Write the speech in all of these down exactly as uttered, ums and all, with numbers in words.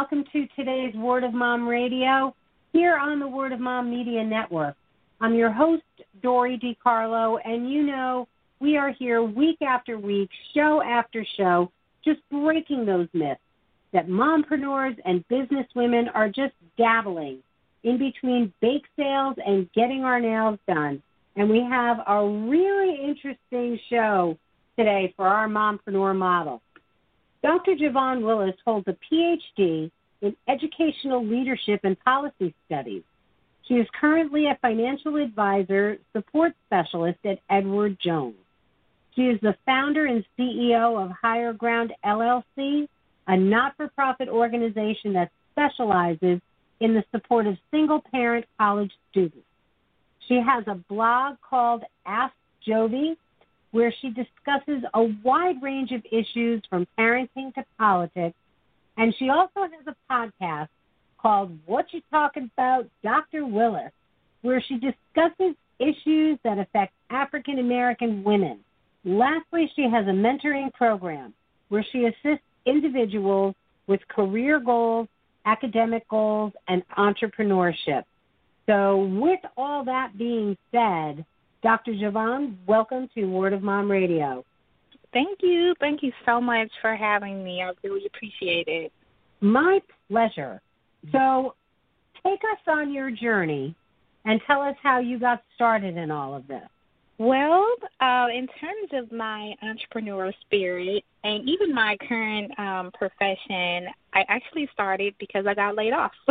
welcome to today's Word of Mom Radio here on the Word of Mom Media Network. I'm your host, Dory DiCarlo, and you know we are here week after week, show after show, just breaking those myths that mompreneurs and businesswomen are just dabbling in between bake sales and getting our nails done. And we have a really interesting show today for our mompreneur model. Doctor Javon Willis holds a P H D in Educational Leadership and Policy Studies. She is currently a financial advisor support specialist at Edward Jones. She is the founder and C E O of Higher Ground L L C, a not-for-profit organization that specializes in the support of single-parent college students. She has a blog called Ask Jovi, where she discusses a wide range of issues from parenting to politics. And she also has a podcast called What You Talking About, Doctor Willis, where she discusses issues that affect African-American women. Lastly, she has a mentoring program where she assists individuals with career goals, academic goals, and entrepreneurship. So with all that being said, Doctor Javon, welcome to Word of Mom Radio. Thank you. Thank you so much for having me. I really appreciate it. My pleasure. So take us on your journey and tell us how you got started in all of this. Well, uh, in terms of my entrepreneurial spirit and even my current um, profession, I actually started because I got laid off.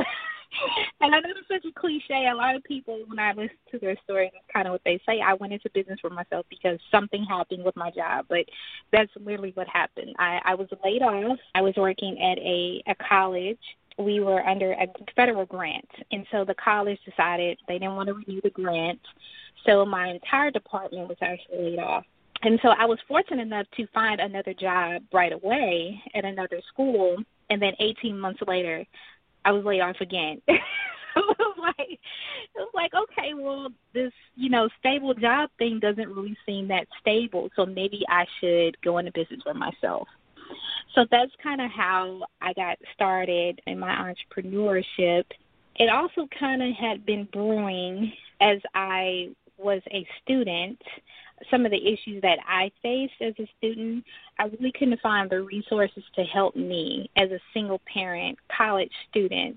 And I know it's such a cliche. A lot of people, when I listen to their story, that's kind of what they say. I went into business for myself because something happened with my job. But that's literally what happened. I, I was laid off. I was working at a, a college. We were under a federal grant. And so the college decided they didn't want to renew the grant. So my entire department was actually laid off. And so I was fortunate enough to find another job right away at another school. And then eighteen months later, I was laid off again. So it was like, it was like, okay, well, this, you know, stable job thing doesn't really seem that stable, so maybe I should go into business for myself. So that's kind of how I got started in my entrepreneurship. It also kind of had been brewing as I was a student. Some of the issues that I faced as a student, I really couldn't find the resources to help me as a single-parent college student.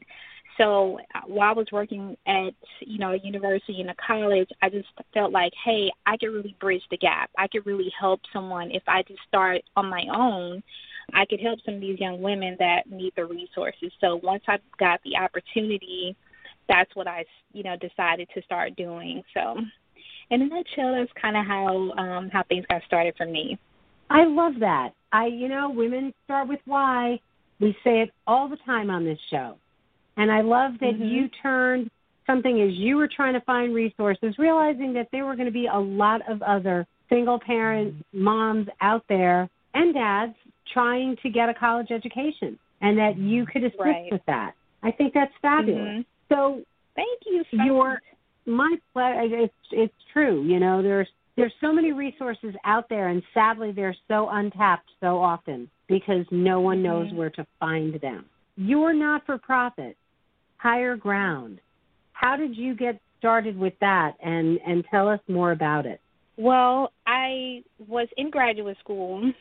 So while I was working at, you know, a university and a college, I just felt like, hey, I could really bridge the gap. I could really help someone if I just start on my own. I could help some of these young women that need the resources. So once I got the opportunity, that's what I, you know, decided to start doing. So in a nutshell, that's kind of how um, how things got started for me. I love that. I, you know, women start with why. We say it all the time on this show. And I love that mm-hmm. you turned something as you were trying to find resources, realizing that there were going to be a lot of other single-parent moms out there and dads trying to get a college education, and that you could assist right. with that. I think that's fabulous. Mm-hmm. So thank you so your much. My pleasure. It's it's true. You know, there's there's so many resources out there, and sadly, they're so untapped so often because no one knows mm-hmm. where to find them. You're not-for-profit, Higher Ground. How did you get started with that? And and tell us more about it. Well, I was in graduate school,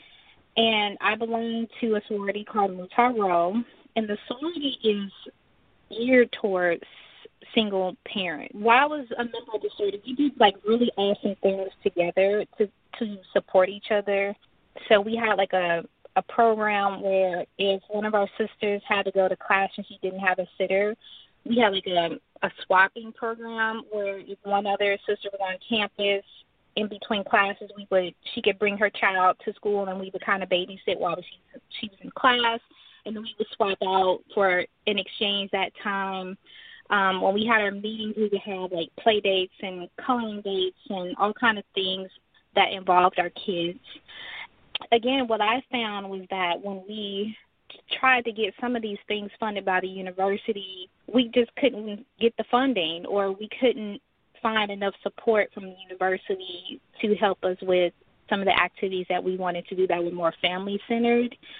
and I belonged to a sorority called Mu Tau Rho, and the sorority is geared towards single parent. While I was a member of the sorority, we did like really awesome things together to, to support each other. So we had like a, a program where if one of our sisters had to go to class and she didn't have a sitter, we had like a, a swapping program where if one other sister was on campus in between classes, we would she could bring her child to school and we would kind of babysit while she, she was in class, and then we would swap out for in exchange that time. Um, when we had our meetings, we would have like play dates and coloring dates and all kind of things that involved our kids. Again, what I found was that when we tried to get some of these things funded by the university, we just couldn't get the funding, or we couldn't find enough support from the university to help us with some of the activities that we wanted to do that were more family-centered.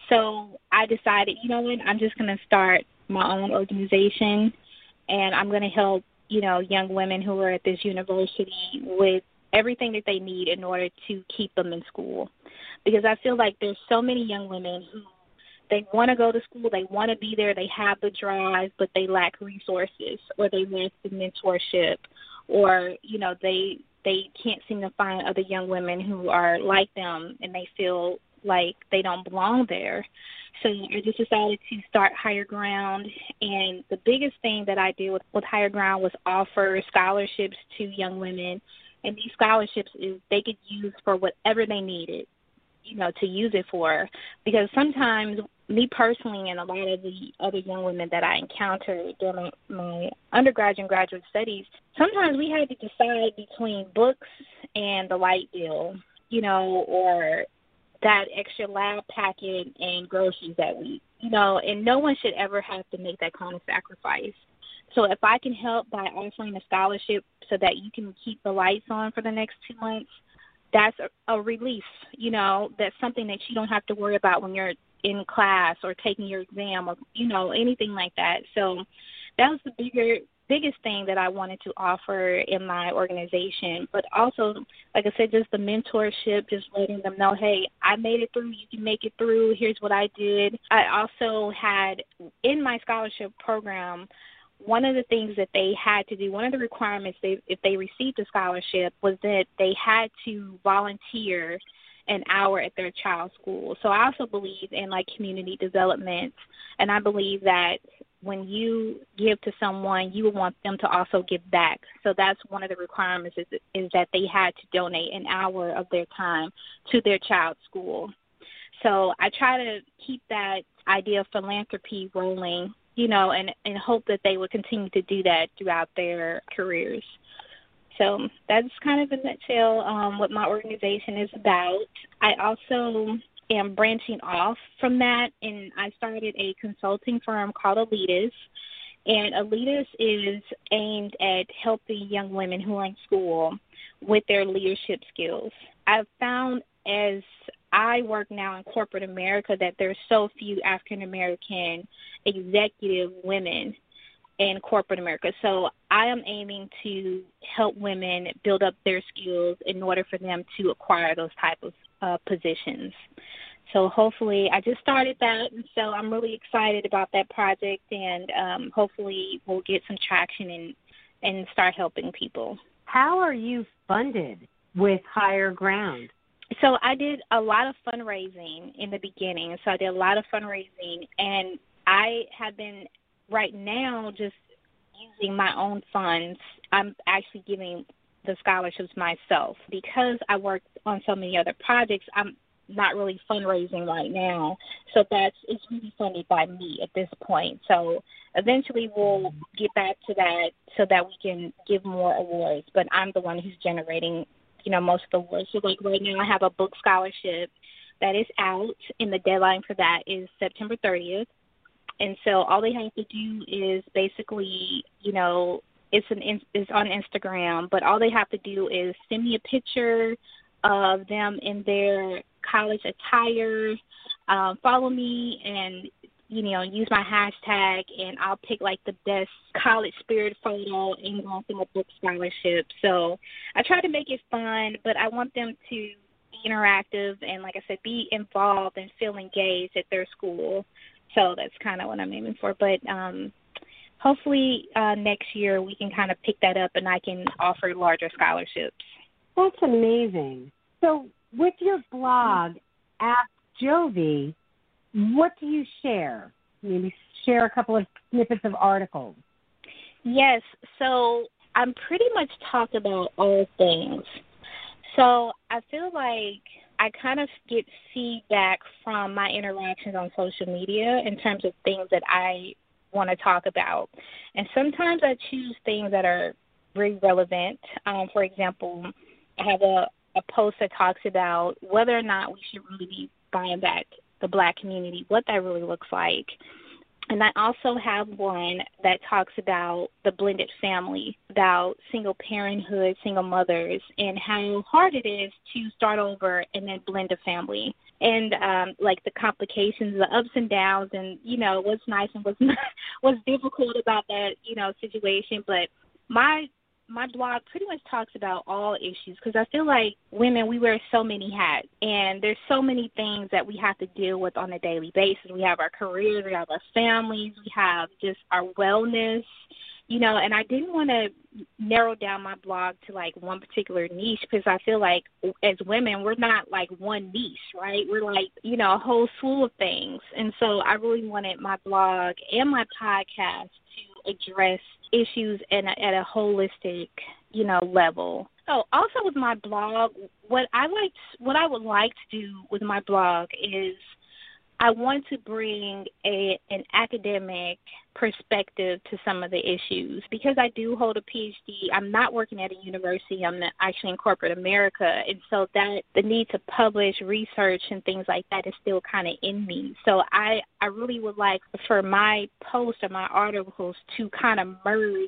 So I decided, you know what, I'm just going to start my own organization, and I'm going to help, you know, young women who are at this university with everything that they need in order to keep them in school. Because I feel like there's so many young women who they want to go to school, they want to be there, they have the drive, but they lack resources, or they lack the mentorship, or, you know, they they can't seem to find other young women who are like them, and they feel like they don't belong there. So I just decided to start Higher Ground, and the biggest thing that I did with, with Higher Ground was offer scholarships to young women, and these scholarships is they could use for whatever they needed, you know, to use it for. Because sometimes, me personally and a lot of the other young women that I encountered during my, my undergraduate and graduate studies, sometimes we had to decide between books and the light bill, you know, or that extra lab packet and groceries that week, you know, and no one should ever have to make that kind of sacrifice. So if I can help by offering a scholarship so that you can keep the lights on for the next two months, that's a, a relief, you know, that's something that you don't have to worry about when you're in class or taking your exam or, you know, anything like that. So that was the bigger biggest thing that I wanted to offer in my organization. But also, like I said, just the mentorship, just letting them know, hey, I made it through, you can make it through, here's what I did. I also had, in my scholarship program, one of the things that they had to do, one of the requirements they, if they received a scholarship was that they had to volunteer an hour at their child's school. So I also believe in, like, community development, and I believe that when you give to someone, you want them to also give back. So that's one of the requirements is, is that they had to donate an hour of their time to their child's school. So I try to keep that idea of philanthropy rolling, you know, and, and hope that they will continue to do that throughout their careers. So that's kind of in a nutshell um, what my organization is about. I also am branching off from that, and I started a consulting firm called Elitas. And Elitas is aimed at helping young women who are in school with their leadership skills. I've found as I work now in corporate America that there's so few African-American executive women in corporate America. So I am aiming to help women build up their skills in order for them to acquire those type of uh, positions. So hopefully, I just started that, and so I'm really excited about that project, and um, hopefully we'll get some traction and, and start helping people. How are you funded with Higher Ground? So I did a lot of fundraising in the beginning. So I did a lot of fundraising, and I have been right now just using my own funds. I'm actually giving the scholarships myself. Because I work on so many other projects, I'm not really fundraising right now. So that's it's really funded by me at this point. So eventually we'll get back to that so that we can give more awards. But I'm the one who's generating, you know, most of the awards. So like right now I have a book scholarship that is out, and the deadline for that is September thirtieth. And so all they have to do is basically, you know, it's an it's on Instagram, but all they have to do is send me a picture of them in their college attire, um, follow me, and, you know, use my hashtag, and I'll pick, like, the best college spirit photo and grant them a book scholarship. So I try to make it fun, but I want them to be interactive and, like I said, be involved and feel engaged at their school. So that's kind of what I'm aiming for. But um, hopefully uh, next year we can kind of pick that up and I can offer larger scholarships. That's amazing. So with your blog, Ask Jovi, what do you share? Maybe share a couple of snippets of articles. Yes. So I'm pretty much talk about all things. So I feel like I kind of get feedback from my interactions on social media in terms of things that I want to talk about. And sometimes I choose things that are very relevant. Um, for example, I have a, a post that talks about whether or not we should really be buying back the Black community, what that really looks like. And I also have one that talks about the blended family, about single parenthood, single mothers, and how hard it is to start over and then blend a family. And um, like the complications, the ups and downs, and, you know, what's nice and what's not, what's difficult about that, you know, situation. But my my blog pretty much talks about all issues because I feel like women, we wear so many hats, and there's so many things that we have to deal with on a daily basis. We have our careers, we have our families, we have just our wellness, you know, and I didn't want to narrow down my blog to, like, one particular niche because I feel like as women, we're not, like, one niche, right? We're, like, you know, a whole slew of things. And so I really wanted my blog and my podcast to address issues at a, at a holistic, you know, level. So also with my blog, what I like, what I would like to do with my blog is I want to bring a an academic perspective to some of the issues because I do hold a P H D. I'm not working at a university. I'm actually in corporate America, and so that the need to publish research and things like that is still kind of in me. So I I really would like for my posts or my articles to kind of merge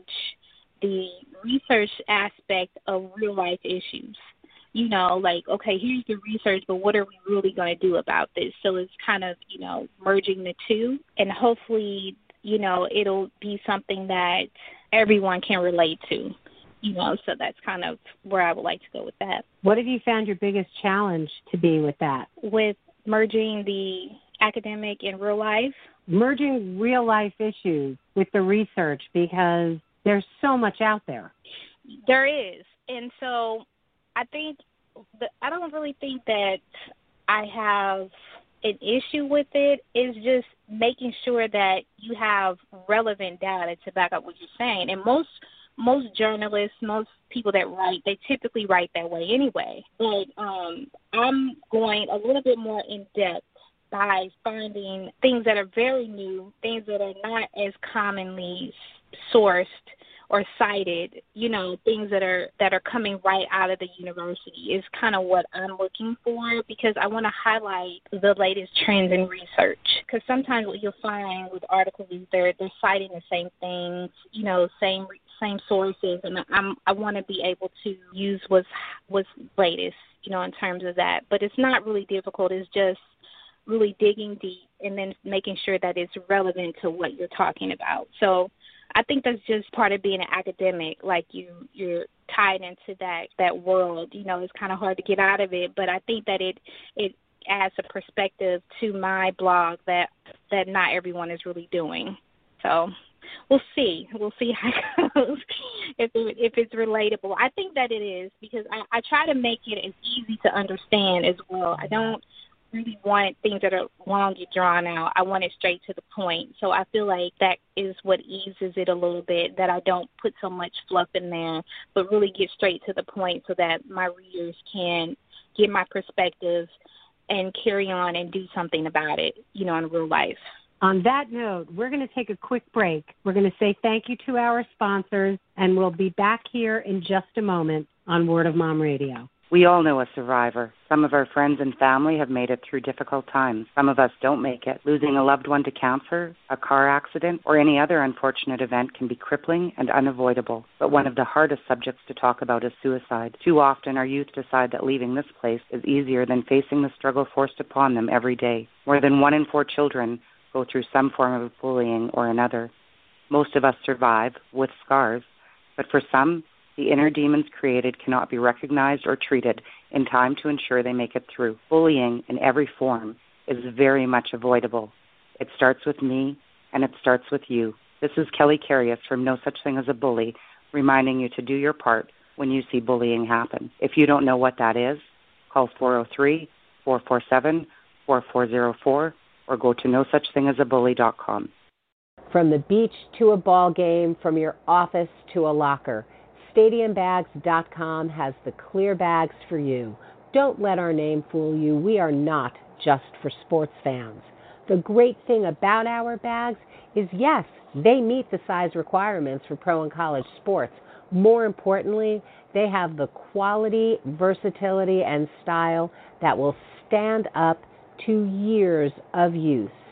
the research aspect of real life issues. You know, like, okay, here's the research, but what are we really going to do about this? So it's kind of, you know, merging the two, and hopefully, you know, it'll be something that everyone can relate to, you know, so that's kind of where I would like to go with that. What have you found your biggest challenge to be with that? With merging the academic and real life? Merging real life issues with the research because there's so much out there. There is, and so I think the, I don't really think that I have an issue with it. It's just making sure that you have relevant data to back up what you're saying. And most most journalists, most people that write, they typically write that way anyway. But um, I'm going a little bit more in depth by finding things that are very new, things that are not as commonly sourced or cited, you know, things that are that are coming right out of the university is kind of what I'm looking for because I want to highlight the latest trends in research. Because sometimes what you'll find with articles is they're they're citing the same things, you know, same same sources, and I'm I want to be able to use what's what's latest, you know, in terms of that. But it's not really difficult. It's just really digging deep and then making sure that it's relevant to what you're talking about. So I think that's just part of being an academic, like you, you're tied into that, that world. You know, it's kind of hard to get out of it, but I think that it it adds a perspective to my blog that, that not everyone is really doing. So we'll see. We'll see how it goes, if, it, if it's relatable. I think that it is because I, I try to make it as easy to understand as well. I don't really want things that are long and drawn out. I want it straight to the point. So I feel like that is what eases it a little bit, that I don't put so much fluff in there, but really get straight to the point so that my readers can get my perspective and carry on and do something about it, you know, in real life. On that note, we're going to take a quick break. We're going to say thank you to our sponsors, and we'll be back here in just a moment on Word of Mom Radio. We all know a survivor. Some of our friends and family have made it through difficult times. Some of us don't make it. Losing a loved one to cancer, a car accident, or any other unfortunate event can be crippling and unavoidable. But one of the hardest subjects to talk about is suicide. Too often our youth decide that leaving this place is easier than facing the struggle forced upon them every day. More than one in four children go through some form of bullying or another. Most of us survive with scars, but for some, the inner demons created cannot be recognized or treated in time to ensure they make it through. Bullying in every form is very much avoidable. It starts with me, and it starts with you. This is Kelly Carius from No Such Thing as a Bully, reminding you to do your part when you see bullying happen. If you don't know what that is, call four oh three, four four seven, four four zero four or go to no such thing as a bully dot com. From the beach to a ball game, from your office to a locker, stadium bags dot com has the clear bags for you. Don't let our name fool you. We are not just for sports fans. The great thing about our bags is, yes, they meet the size requirements for pro and college sports. More importantly, they have the quality, versatility, and style that will stand up to years of use.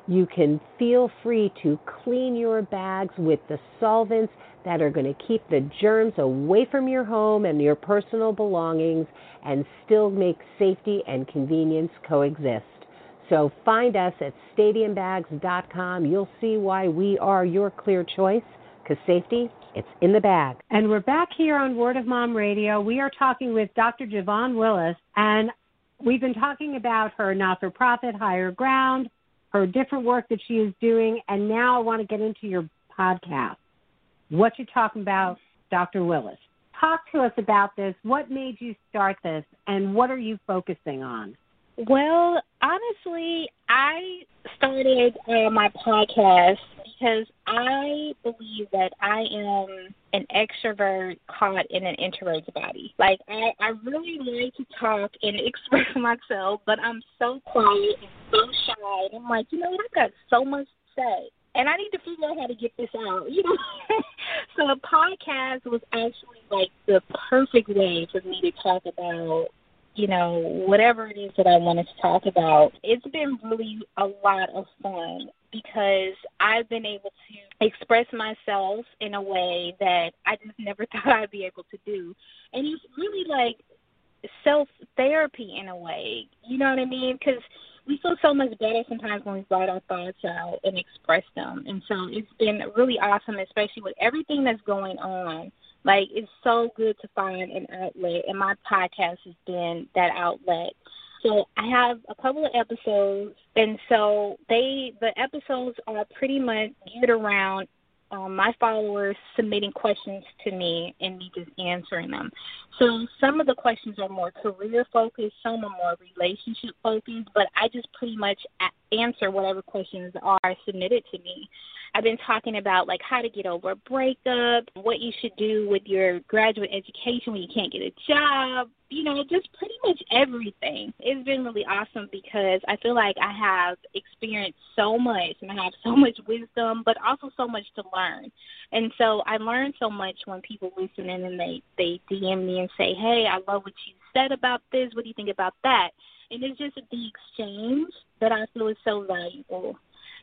You can feel free to clean your bags with the solvents that are going to keep the germs away from your home and your personal belongings and still make safety and convenience coexist. So find us at stadium bags dot com. You'll see why we are your clear choice, because safety, it's in the bag. And we're back here on Word of Mom Radio. We are talking with Doctor Javon Willis, and we've been talking about her not-for-profit, Higher Ground, her different work that she is doing, and now I want to get into your podcast. What you're talking about, Doctor Willis. Talk to us about this. What made you start this, and what are you focusing on? Well, honestly, I started uh, my podcast because I believe that I am an extrovert caught in an introvert's body. Like, I, I really like to talk and express myself, but I'm so quiet and so shy. And I'm like, you know what, I've got so much to say. And I need to figure out how to get this out, you know. So the podcast was actually like the perfect way for me to talk about, you know, whatever it is that I wanted to talk about. It's been really a lot of fun because I've been able to express myself in a way that I just never thought I'd be able to do. And it's really like self-therapy in a way, you know what I mean? Because we feel so much better sometimes when we write our thoughts out and express them. And so it's been really awesome, especially with everything that's going on. Like, it's so good to find an outlet, and my podcast has been that outlet. So I have a couple of episodes, and so they the episodes are pretty much geared around um, my followers submitting questions to me and me just answering them. So some of the questions are more career-focused, some are more relationship-focused, but I just pretty much a- answer whatever questions are submitted to me. I've been talking about, like, how to get over a breakup, what you should do with your graduate education when you can't get a job, you know, just pretty much everything. It's been really awesome because I feel like I have experienced so much and I have so much wisdom, but also so much to learn. And so I learn so much when people listen in and they, they D M me and say, hey, I love what you said about this. What do you think about that? And it's just the exchange that I feel is so valuable.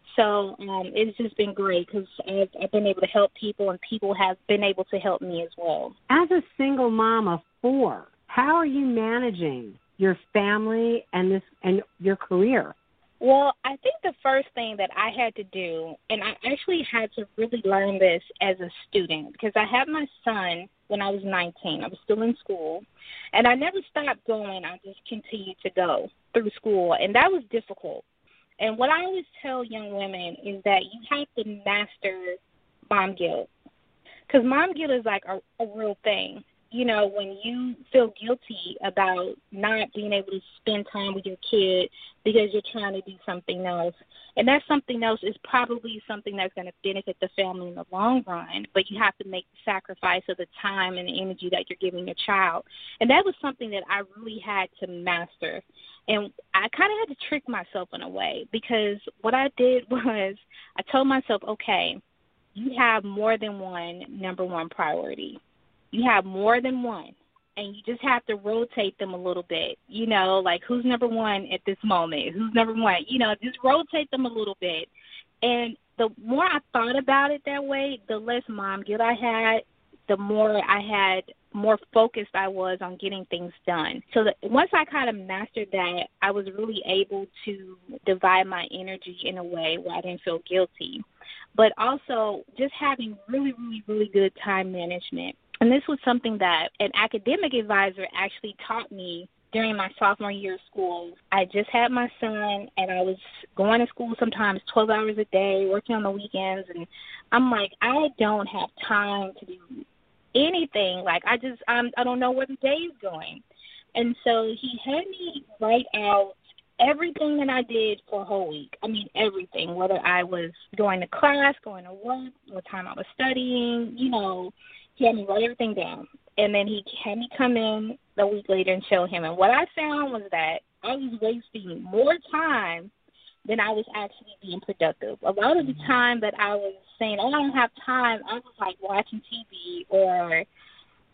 So um, it's just been great because I've, I've been able to help people, and people have been able to help me as well. As a single mom of four, how are you managing your family and this and your career? Well, I think the first thing that I had to do, and I actually had to really learn this as a student, because I had my son when I was nineteen. I was still in school, and I never stopped going. I just continued to go through school, and that was difficult. And what I always tell young women is that you have to master mom guilt, because mom guilt is like a, a real thing. You know, when you feel guilty about not being able to spend time with your kid because you're trying to do something else, and that something else is probably something that's going to benefit the family in the long run, but you have to make the sacrifice of the time and the energy that you're giving your child. And that was something that I really had to master. And I kind of had to trick myself in a way, because what I did was I told myself, okay, you have more than one number one priority. You have more than one, and you just have to rotate them a little bit. You know, like, who's number one at this moment? Who's number one? You know, just rotate them a little bit. And the more I thought about it that way, the less mom guilt I had, the more I had, more focused I was on getting things done. So that once I kind of mastered that, I was really able to divide my energy in a way where I didn't feel guilty. But also just having really, really, really good time management. And this was something that an academic advisor actually taught me during my sophomore year of school. I just had my son, and I was going to school sometimes twelve hours a day, working on the weekends, and I'm like, I don't have time to do anything. Like, I just, I'm, I don't know where the day is going. And so he had me write out everything that I did for a whole week. I mean, everything, whether I was going to class, going to work, what time I was studying, you know. He had me write everything down, and then he had me come in a week later and show him. And what I found was that I was wasting more time than I was actually being productive. A lot of the time that I was saying, oh, I don't have time, I was, like, watching T V or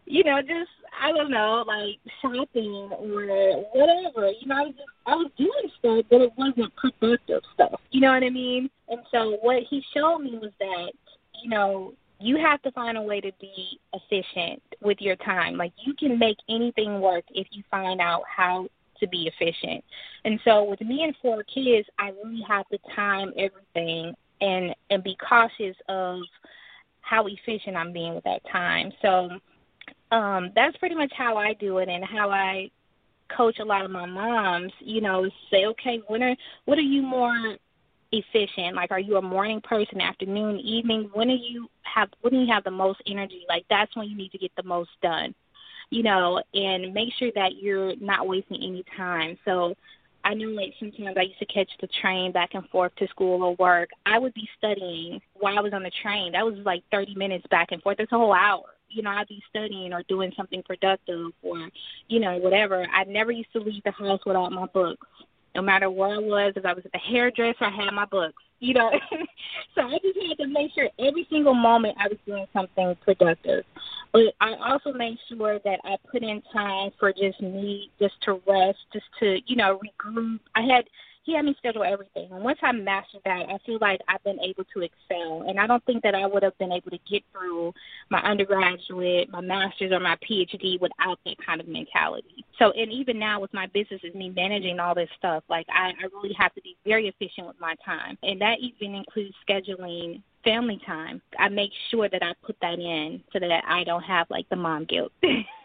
you know, just, I don't know, like shopping or whatever. You know, I was just, I was doing stuff, but it wasn't productive stuff. You know what I mean? And so what he showed me was that, you know, you have to find a way to be efficient with your time. Like, you can make anything work if you find out how to be efficient. And so with me and four kids, I really have to time everything and, and be cautious of how efficient I'm being with that time. So um, that's pretty much how I do it, and how I coach a lot of my moms, you know, say, okay, when are, what are you more efficient? Like, are you a morning person, afternoon, evening? When are you have, when do you have the most energy? Like, that's when you need to get the most done, you know, and make sure that you're not wasting any time. So I know, like, sometimes I used to catch the train back and forth to school or work. I would be studying while I was on the train. That was like thirty minutes back and forth. That's a whole hour. You know, I'd be studying or doing something productive or, you know, whatever. I never used to leave the house without my books. No matter where I was, if I was at the hairdresser, I had my books, you know. So I just had to make sure every single moment I was doing something productive. But I also made sure that I put in time for just me, just to rest, just to, you know, regroup. I had, he had me schedule everything. And once I mastered that, I feel like I've been able to excel. And I don't think that I would have been able to get through my undergraduate, my master's, or my P H D without that kind of mentality. So, and even now with my business, is me managing all this stuff. Like, I, I really have to be very efficient with my time. And that even includes scheduling family time. I make sure that I put that in so that I don't have, like, the mom guilt.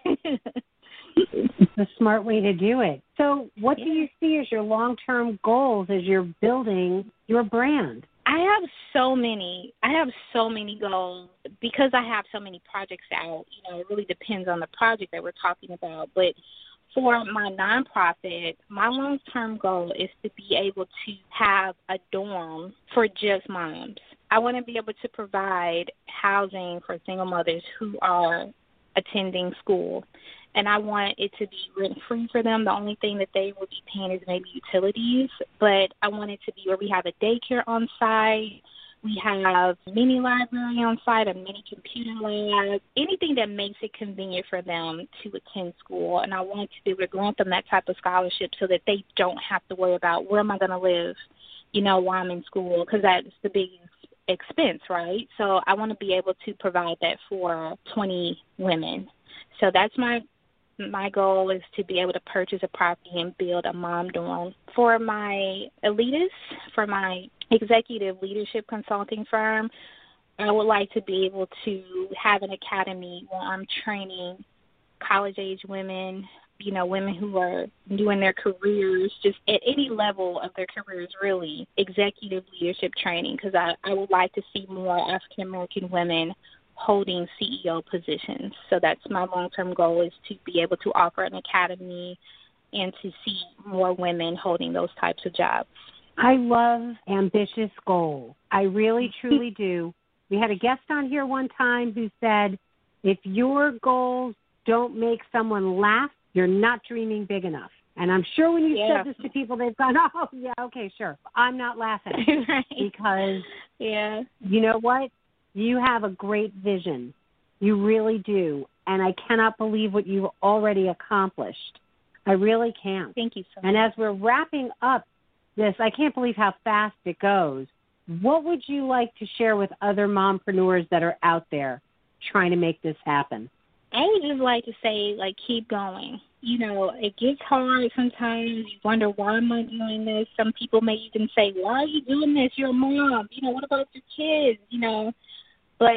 It's a smart way to do it. So what do you see as your long-term goals as you're building your brand? I have so many. I have so many goals because I have so many projects out. You know, it really depends on the project that we're talking about. But for my nonprofit, my long-term goal is to be able to have a dorm for just moms. I want to be able to provide housing for single mothers who are attending school. And I want it to be rent-free for them. The only thing that they would be paying is maybe utilities. But I want it to be where we have a daycare on site. We have a mini library on site, a mini computer lab, anything that makes it convenient for them to attend school. And I want to be able to grant them that type of scholarship so that they don't have to worry about where am I going to live, you know, while I'm in school, because that's the big expense, right? So I want to be able to provide that for twenty women. So that's my My goal is to be able to purchase a property and build a mom dorm. For my elitists, for my executive leadership consulting firm, I would like to be able to have an academy where I'm training college-age women, you know, women who are doing their careers, just at any level of their careers, really, executive leadership training, because I, I would like to see more African-American women holding C E O positions. So that's my long-term goal, is to be able to offer an academy and to see more women holding those types of jobs. I love ambitious goals. I really, truly do. We had a guest on here one time who said, if your goals don't make someone laugh, you're not dreaming big enough. And I'm sure when you yeah. said this to people, they've gone, oh, yeah, okay, sure. I'm not laughing. Right. Because, yeah. you know what? You have a great vision. You really do. And I cannot believe what you've already accomplished. I really can't. Thank you so much. And as we're wrapping up this, I can't believe how fast it goes. What would you like to share with other mompreneurs that are out there trying to make this happen? I would just like to say, like, keep going. You know, it gets hard sometimes. You wonder, why am I doing this? Some people may even say, why are you doing this? You're a mom. You know, what about your kids? You know, but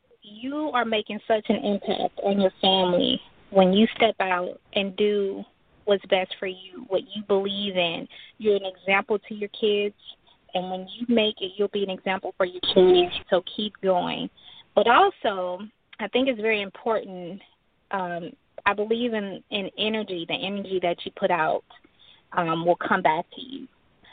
you are making such an impact on your family when you step out and do what's best for you, what you believe in. You're an example to your kids, and when you make it, you'll be an example for your kids. So keep going. But also, I think it's very important. Um, I believe in, in energy. The energy that you put out um, will come back to you.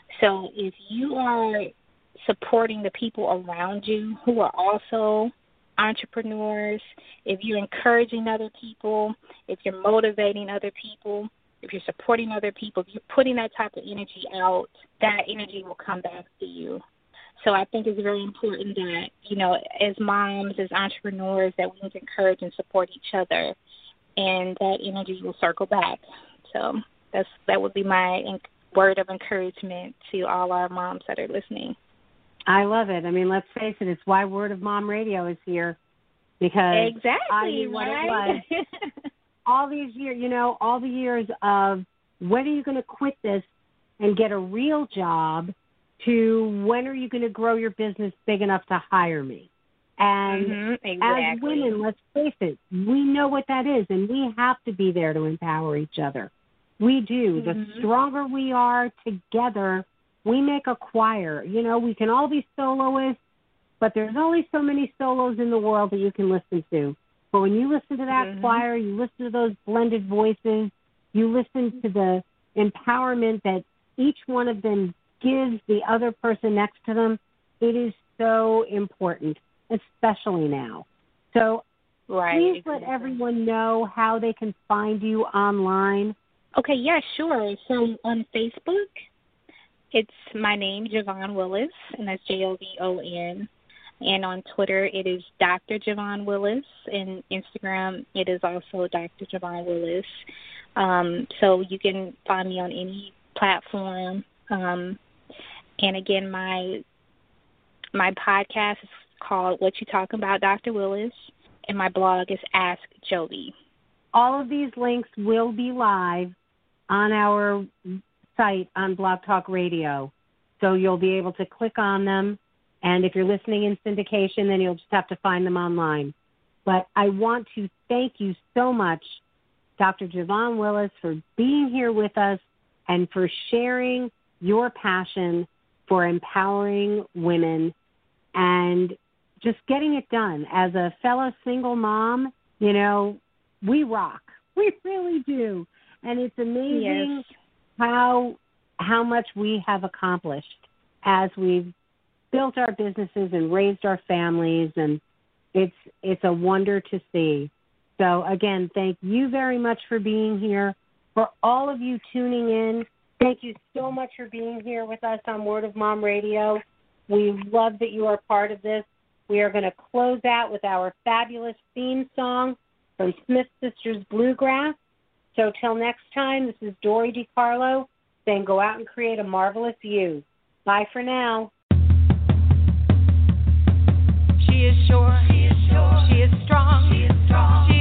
So if you are supporting the people around you who are also entrepreneurs, if you're encouraging other people, if you're motivating other people, if you're supporting other people, if you're putting that type of energy out, that energy will come back to you. So I think it's very important that, you know, as moms, as entrepreneurs, that we need to encourage and support each other and that energy will circle back. So that's that would be my en- word of encouragement to all our moms that are listening. I love it. I mean, let's face it, it's why Word of Mom Radio is here, because exactly, I knew what right? it was. All these years, you know, all the years of when are you going to quit this and get a real job to when are you going to grow your business big enough to hire me? And mm-hmm, exactly. as women, let's face it, we know what that is, and we have to be there to empower each other. We do. Mm-hmm. The stronger we are together, we make a choir. You know, we can all be soloists, but there's only so many solos in the world that you can listen to. But when you listen to that mm-hmm. choir, you listen to those blended voices, you listen to the empowerment that each one of them gives the other person next to them, it is so important, especially now. So right, please exactly. let everyone know how they can find you online. Okay, yeah, sure. So on Facebook, it's my name, Javon Willis, and that's J O V O N. And on Twitter, it is Doctor Javon Willis. And Instagram, it is also Doctor Javon Willis. Um, so you can find me on any platform. Um, and again, my my podcast is called What You Talking About, Doctor Willis, and my blog is Ask Jovi. All of these links will be live on our site on Blog Talk Radio. So you'll be able to click on them. And if you're listening in syndication, then you'll just have to find them online. But I want to thank you so much, Doctor Javon Willis, for being here with us and for sharing your passion for empowering women and just getting it done. As a fellow single mom, you know, we rock. We really do. And it's amazing yes. how how much we have accomplished as we've built our businesses and raised our families, and it's it's a wonder to see. So, again, thank you very much for being here. For all of you tuning in, thank you so much for being here with us on Word of Mom Radio. We love that you are part of this. We are going to close out with our fabulous theme song from Smith Sisters Bluegrass. So till next time, this is Dori DiCarlo saying go out and create a marvelous you. Bye for now. She is sure, she is sure, she is strong, she is strong. She